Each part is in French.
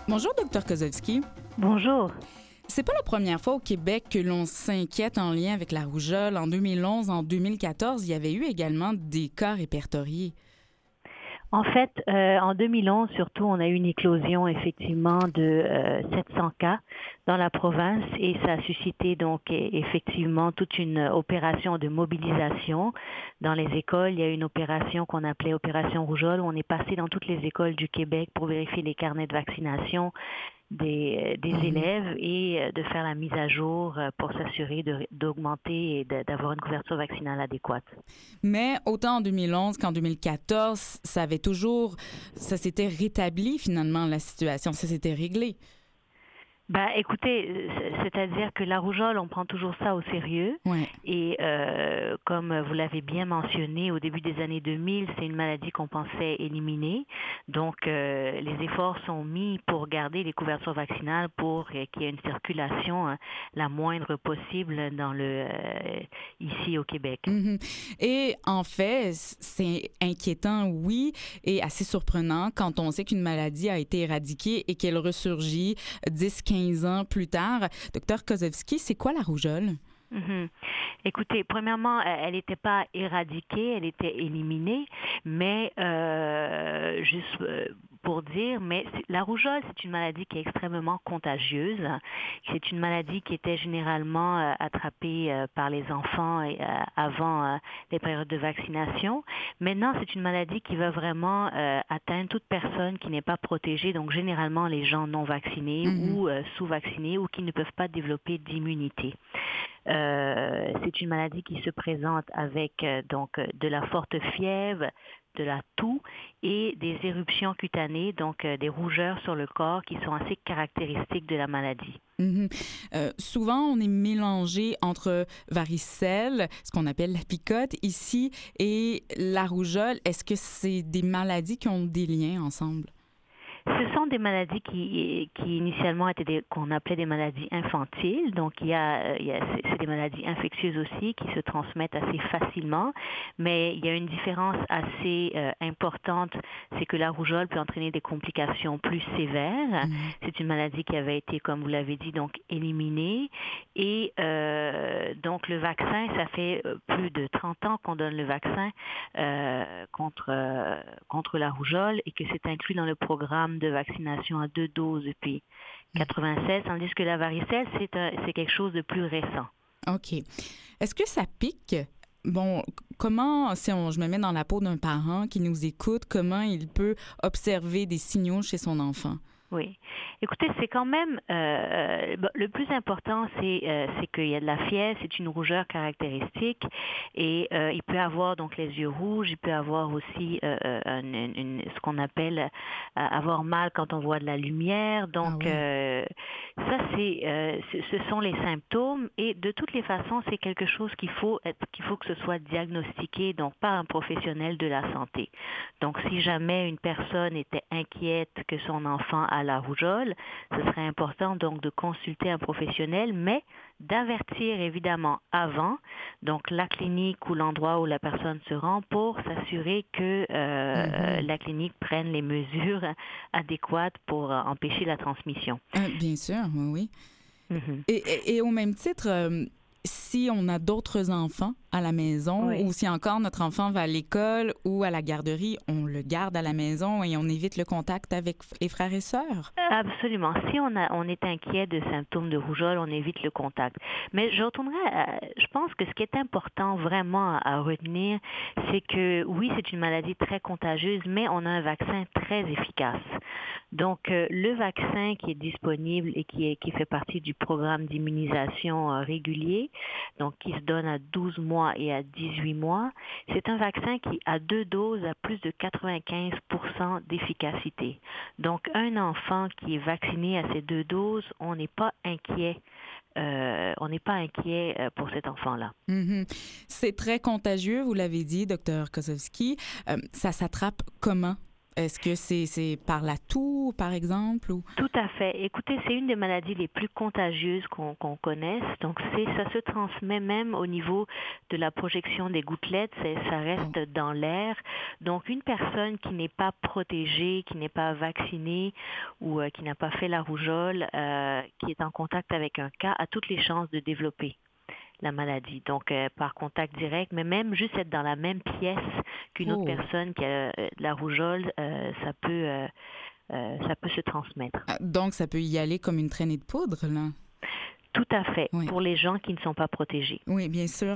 Bonjour, Dr Kozlowski. Bonjour. C'est pas la première fois au Québec que l'on s'inquiète en lien avec la rougeole. En 2011, en 2014, il y avait eu également des cas répertoriés. En fait, en 2011, surtout, on a eu une éclosion effectivement de 700 cas dans la province et ça a suscité donc effectivement toute une opération de mobilisation dans les écoles. Il y a eu une opération qu'on appelait Opération Rougeole où on est passé dans toutes les écoles du Québec pour vérifier les carnets de vaccination des élèves et de faire la mise à jour pour s'assurer d'augmenter et d'avoir une couverture vaccinale adéquate. Mais autant en 2011 qu'en 2014, ça s'était rétabli finalement la situation, ça s'était réglé. Ben, écoutez, c'est-à-dire que la rougeole, on prend toujours ça au sérieux. Ouais. Et comme vous l'avez bien mentionné, au début des années 2000, c'est une maladie qu'on pensait éliminer. Donc, les efforts sont mis pour garder les couvertures vaccinales pour qu'il y ait une circulation la moindre possible ici au Québec. Mm-hmm. Et en fait, c'est inquiétant, oui, et assez surprenant quand on sait qu'une maladie a été éradiquée et qu'elle ressurgit 10-15 ans plus tard. Docteur Kozlowski, c'est quoi la rougeole? Mm-hmm. Écoutez, premièrement, elle n'était pas éradiquée, elle était éliminée, mais juste pour dire, mais la rougeole, c'est une maladie qui est extrêmement contagieuse. C'est une maladie qui était généralement attrapée par les enfants avant les périodes de vaccination. Maintenant, c'est une maladie qui va vraiment atteindre toute personne qui n'est pas protégée, donc généralement les gens non vaccinés ou sous-vaccinés ou qui ne peuvent pas développer d'immunité. C'est une maladie qui se présente avec donc de la forte fièvre, de la toux et des éruptions cutanées, donc des rougeurs sur le corps qui sont assez caractéristiques de la maladie. Mm-hmm. Souvent, on est mélangé entre varicelle, ce qu'on appelle la picote ici, et la rougeole. Est-ce que c'est des maladies qui ont des liens ensemble? Ce sont des maladies qui initialement étaient qu'on appelait des maladies infantiles. Donc, c'est des maladies infectieuses aussi qui se transmettent assez facilement. Mais il y a une différence assez importante, c'est que la rougeole peut entraîner des complications plus sévères. C'est une maladie qui avait été, comme vous l'avez dit, donc éliminée. Et donc, le vaccin, ça fait plus de 30 ans qu'on donne le vaccin contre la rougeole et que c'est inclus dans le programme de vaccination à 2 doses depuis 96, tandis que la varicelle, c'est quelque chose de plus récent. OK. Est-ce que ça pique? Bon, comment, je me mets dans la peau d'un parent qui nous écoute, comment il peut observer des signaux chez son enfant? Oui. Écoutez, c'est quand même le plus important, c'est qu'il y a de la fièvre, c'est une rougeur caractéristique et il peut avoir donc les yeux rouges, il peut avoir aussi ce qu'on appelle avoir mal quand on voit de la lumière. Donc ça ce sont les symptômes et de toutes les façons, c'est quelque chose qu'il faut que ce soit diagnostiqué donc par un professionnel de la santé. Donc si jamais une personne était inquiète que son enfant a la rougeole, ce serait important donc de consulter un professionnel, mais d'avertir évidemment avant, donc la clinique ou l'endroit où la personne se rend pour s'assurer que la clinique prenne les mesures adéquates pour empêcher la transmission. Bien sûr, oui. Et au même titre, si on a d'autres enfants à la maison ou si encore notre enfant va à l'école ou à la garderie, on le garde à la maison et on évite le contact avec les frères et sœurs? Absolument. Si on est inquiet de symptômes de rougeole, on évite le contact. Mais je retournerai je pense que ce qui est important vraiment à retenir, c'est que oui, c'est une maladie très contagieuse, mais on a un vaccin très efficace. Donc, le vaccin qui est disponible et qui fait partie du programme d'immunisation régulier, donc qui se donne à 12 mois et à 18 mois, c'est un vaccin qui, à 2 doses, a plus de 95% d'efficacité. Donc, un enfant qui est vacciné à ces 2 doses, on n'est pas inquiet. Pour cet enfant-là. C'est très contagieux, vous l'avez dit, Dr Kozlowski. Ça s'attrape comment? Est-ce que c'est par la toux, par exemple? Ou... Tout à fait. Écoutez, c'est une des maladies les plus contagieuses qu'on connaisse. Donc, ça se transmet même au niveau de la projection des gouttelettes. Ça reste dans l'air. Donc, une personne qui n'est pas protégée, qui n'est pas vaccinée ou qui n'a pas fait la rougeole, qui est en contact avec un cas, a toutes les chances de développer la maladie. Donc, par contact direct, mais même juste être dans la même pièce qu'une autre personne qui a la rougeole, ça peut se transmettre. Donc, ça peut y aller comme une traînée de poudre, là? Tout à fait, pour les gens qui ne sont pas protégés. Oui, bien sûr.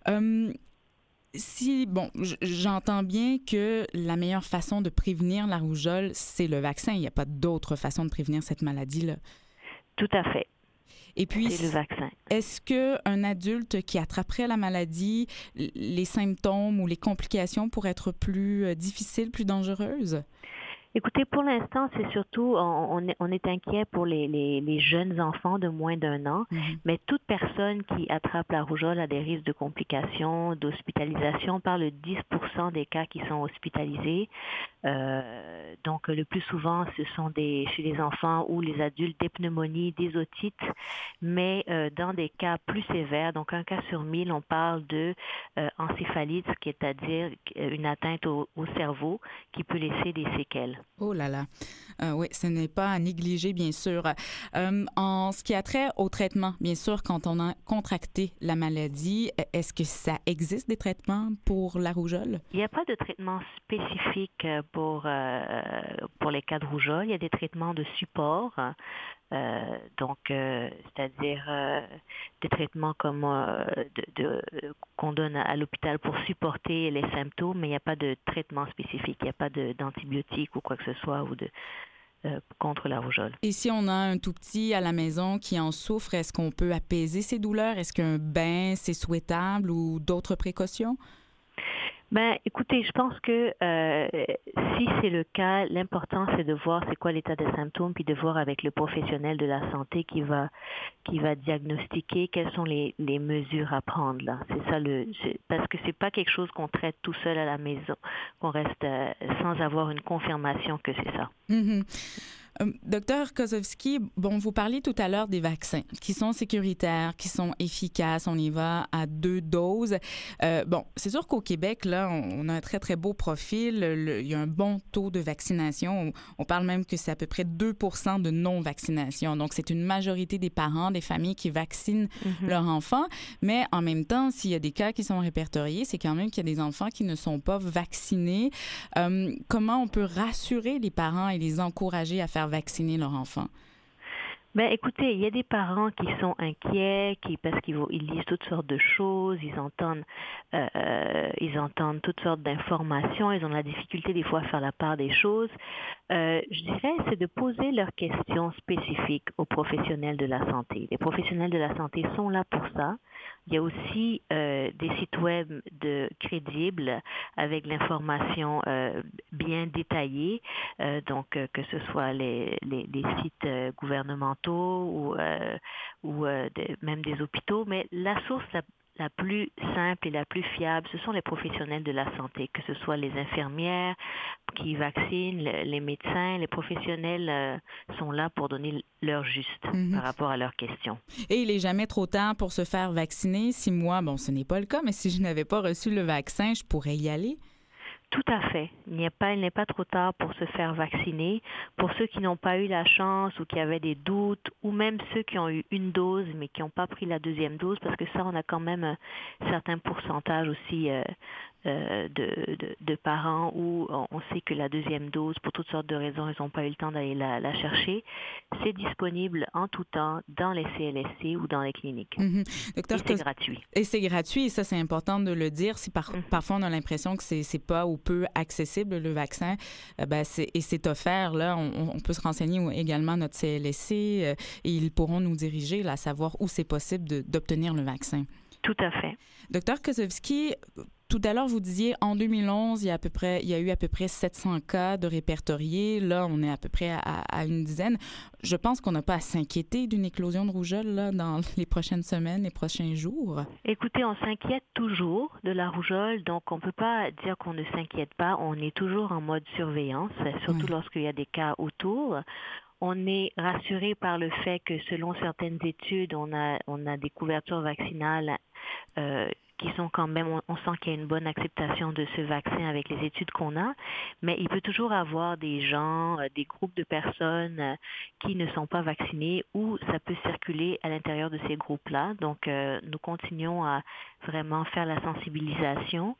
J'entends bien que la meilleure façon de prévenir la rougeole, c'est le vaccin. Il n'y a pas d'autre façon de prévenir cette maladie-là. Tout à fait. Et puis, c'est le vaccin. Est-ce qu'un adulte qui attraperait la maladie, les symptômes ou les complications pourraient être plus difficiles, plus dangereuses? Écoutez, pour l'instant, c'est surtout, on est inquiet pour les jeunes enfants de moins d'1 an, mais toute personne qui attrape la rougeole a des risques de complications, d'hospitalisation. On parle de 10% des cas qui sont hospitalisés. Donc, le plus souvent, ce sont chez les enfants ou les adultes des pneumonies, des otites, mais dans des cas plus sévères, donc 1 cas sur 1000, on parle de encéphalite, c'est-à-dire une atteinte au cerveau qui peut laisser des séquelles. Oh là là. Oui, ce n'est pas à négliger, bien sûr. En ce qui a trait au traitement, bien sûr, quand on a contracté la maladie, est-ce que ça existe des traitements pour la rougeole? Il n'y a pas de traitement spécifique pour les cas de rougeole. Il y a des traitements de support. C'est-à-dire des traitements comme qu'on donne à l'hôpital pour supporter les symptômes, mais il n'y a pas de traitement spécifique, il n'y a pas d'antibiotiques ou quoi que ce soit ou contre la rougeole. Et si on a un tout petit à la maison qui en souffre, est-ce qu'on peut apaiser ses douleurs? Est-ce qu'un bain, c'est souhaitable ou d'autres précautions? Écoutez, je pense que si c'est le cas, l'important c'est de voir c'est quoi l'état des symptômes, puis de voir avec le professionnel de la santé qui va diagnostiquer quelles sont les mesures à prendre là. C'est ça parce que c'est pas quelque chose qu'on traite tout seul à la maison, qu'on reste sans avoir une confirmation que c'est ça. Docteur Kozowski, vous parliez tout à l'heure des vaccins qui sont sécuritaires, qui sont efficaces. On y va à 2 doses. C'est sûr qu'au Québec, là, on a un très, très beau profil. Il y a un bon taux de vaccination. On parle même que c'est à peu près 2% de non-vaccination. Donc, c'est une majorité des parents, des familles qui vaccinent leurs enfants. Mais en même temps, s'il y a des cas qui sont répertoriés, c'est quand même qu'il y a des enfants qui ne sont pas vaccinés. Comment on peut rassurer les parents et les encourager à faire vacciner leur enfant? Écoutez, il y a des parents qui sont inquiets, parce qu'ils lisent toutes sortes de choses, ils entendent toutes sortes d'informations, ils ont la difficulté des fois à faire la part des choses. Je dirais, c'est de poser leurs questions spécifiques aux professionnels de la santé. Les professionnels de la santé sont là pour ça. Il y a aussi des sites web crédibles avec l'information bien détaillée, donc que ce soit les sites gouvernementaux ou même des hôpitaux, mais la source la plus simple et la plus fiable, ce sont les professionnels de la santé, que ce soit les infirmières qui vaccinent, les médecins, les professionnels sont là pour donner l'heure juste par rapport à leurs questions. Et il n'est jamais trop tard pour se faire vacciner. Si moi, ce n'est pas le cas, mais si je n'avais pas reçu le vaccin, je pourrais y aller? Tout à fait. Il n'est pas trop tard pour se faire vacciner. Pour ceux qui n'ont pas eu la chance ou qui avaient des doutes, ou même ceux qui ont eu 1 dose mais qui n'ont pas pris la 2e dose, parce que ça, on a quand même un certain pourcentage aussi de parents où on sait que la 2e dose, pour toutes sortes de raisons, ils n'ont pas eu le temps d'aller la chercher. C'est disponible en tout temps dans les CLSC ou dans les cliniques. Docteur, et c'est gratuit. Et c'est gratuit, et ça, c'est important de le dire. Si parfois on a l'impression que c'est pas ou peu accessible, le vaccin, c'est offert. Là, on peut se renseigner également à notre CLSC et ils pourront nous diriger là, à savoir où c'est possible d'obtenir le vaccin. Tout à fait. Docteur Kozowski, Tout à l'heure, vous disiez, en 2011, il y a eu à peu près 700 cas de répertoriés. Là, on est à peu près à une dizaine. Je pense qu'on n'a pas à s'inquiéter d'une éclosion de rougeole là, dans les prochaines semaines, les prochains jours. Écoutez, on s'inquiète toujours de la rougeole, donc on ne peut pas dire qu'on ne s'inquiète pas. On est toujours en mode surveillance, surtout lorsqu'il y a des cas autour. On est rassuré par le fait que selon certaines études, on a des couvertures vaccinales qui sont quand même, on sent qu'il y a une bonne acceptation de ce vaccin avec les études qu'on a, mais il peut toujours avoir des gens, des groupes de personnes qui ne sont pas vaccinés ou ça peut circuler à l'intérieur de ces groupes-là. Donc, nous continuons à vraiment faire la sensibilisation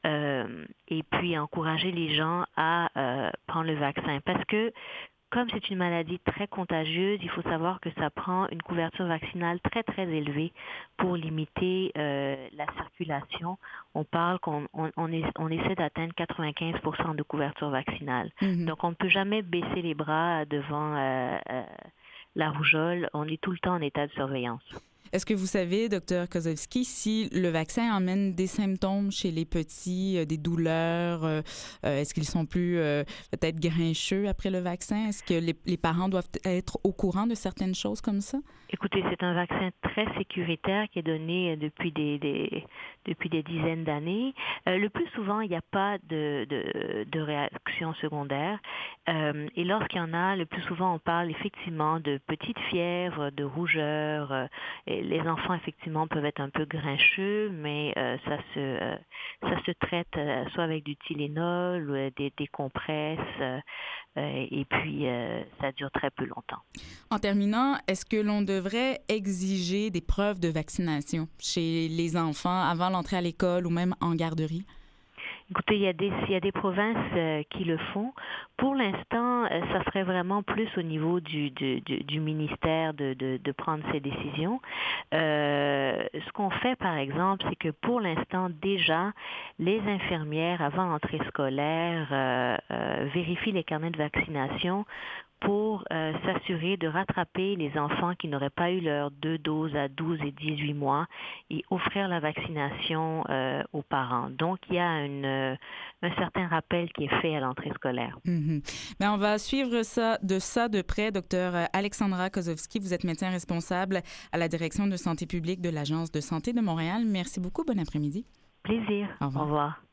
et puis encourager les gens à prendre le vaccin parce que comme c'est une maladie très contagieuse, il faut savoir que ça prend une couverture vaccinale très, très élevée pour limiter la circulation. On parle on essaie d'atteindre 95% de couverture vaccinale. Mm-hmm. Donc, on ne peut jamais baisser les bras devant la rougeole. On est tout le temps en état de surveillance. Est-ce que vous savez, Dr Kozlowski, si le vaccin amène des symptômes chez les petits, des douleurs? Est-ce qu'ils sont plus peut-être grincheux après le vaccin? Est-ce que les parents doivent être au courant de certaines choses comme ça? Écoutez, c'est un vaccin très sécuritaire qui est donné depuis des dizaines d'années. Le plus souvent, il n'y a pas de réaction secondaire. Et lorsqu'il y en a, le plus souvent, on parle effectivement de petites fièvres, de rougeurs. Les enfants, effectivement, peuvent être un peu grincheux, mais ça se traite soit avec du Tylenol ou des compresses. Et puis, ça dure très peu longtemps. En terminant, est-ce que l'on devrait exiger des preuves de vaccination chez les enfants avant l'entrée à l'école ou même en garderie? Écoutez, il y a des provinces qui le font. Pour l'instant, ça serait vraiment plus au niveau du ministère de prendre ces décisions. Ce qu'on fait, par exemple, c'est que pour l'instant, déjà, les infirmières, avant l'entrée scolaire, vérifient les carnets de vaccination pour s'assurer de rattraper les enfants qui n'auraient pas eu leurs 2 doses à 12 et 18 mois et offrir la vaccination aux parents. Donc, il y a un certain rappel qui est fait à l'entrée scolaire. Mm-hmm. Bien, on va suivre ça de près. Docteur Alexandra Kozlowski, vous êtes médecin responsable à la direction de santé publique de l'Agence de santé de Montréal. Merci beaucoup. Bon après-midi. Plaisir. Au revoir. Au revoir.